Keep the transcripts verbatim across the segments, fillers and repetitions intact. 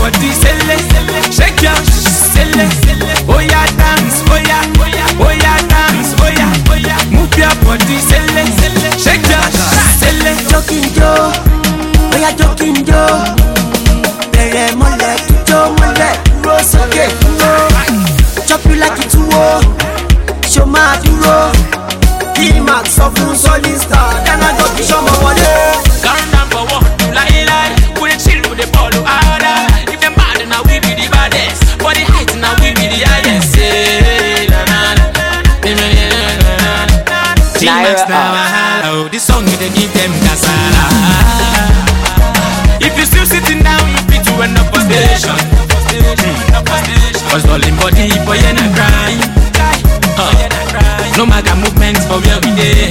body, selle, shake your selle. Oh yeah, dance, oh yeah, oh yeah, dance, oh yeah. Move your body, selle, shake your selle. Joking Joe, oh yeah, joking Joe. Bere mole, tujo mole, rose okay, chop you like it oh. Show my duro, D-Max of un solid star. Then I go to show my wallet. Calm down for what you lie lie. We dey chill with the ball harder. If them bad now we be the baddest. For the height now we be the highest. D-Max now hello. This song we dey give them kasala. If you still sitting down, you fit to end up on station. Cause all in body for you not crying. Uh, no matter movements for where we dey.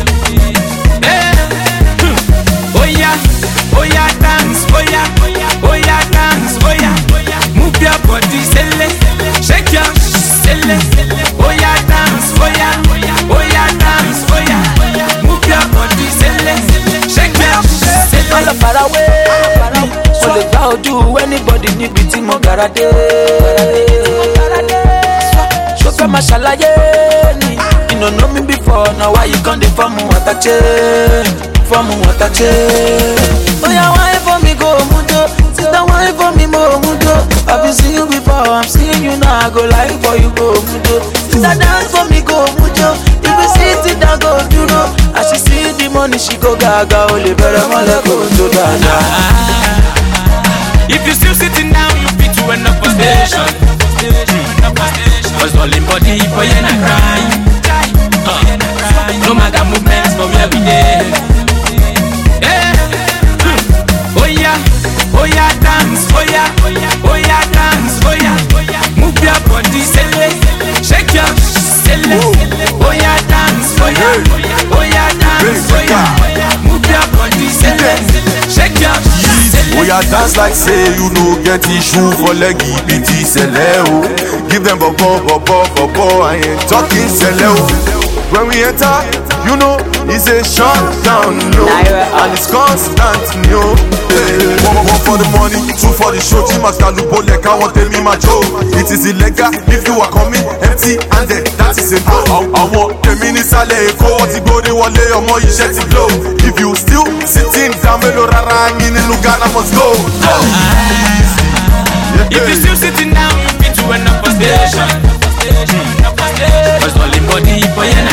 Oh yeah, oh yeah, dance, oh yeah, oh yeah, dance, oh yeah. Move your body, selle, shake your selle. Oh yeah, dance, oh yeah, oh yeah, dance, oh yeah. Move your body, selle, shake your selle. All far away, so the crowd do anybody need be team of garade. Show my shalaye, you don't know me before, now why you come the form what I change. For me, what I change. Oh yeah, why for me go mundo? Sit down, why for me more mundo? I've been seeing you before, I'm seeing you now. I go like for you go mundo. Sit down, dance for me go mundo. If you sit down, go do no. As she see the money, she go gaga. Only better mole go do dada. If you still sitting down, you fit to end up on station. Cause all in body for you not crying. Uh, no matter movements for where we dey. Oh yeah, dance, oh yeah, oh yeah, dance, oh yeah. Move your body, selle, shake your selle. Oh yeah, dance, oh yeah, oh yeah, dance, oh yeah. Move your body, selle, shake your selle. Oh yeah, dance like say you no get issue for leggy, B T selle oh. Give them bobo, bobo, bobo, I ain't talking selle oh. When we enter, you know, it's a shutdown, no, and it's constant, no. Hey, one, one for the money, two for the show. Chimas Kalubo like I want me my joke. It is illegal if you are coming empty-handed. That is a no. I want the minisale go to go the wale or more you shed the glow. If you still sitting down, melo rara in the Lugana must go. If you still sitting down, you fit to end up on station. Cause all in body for you.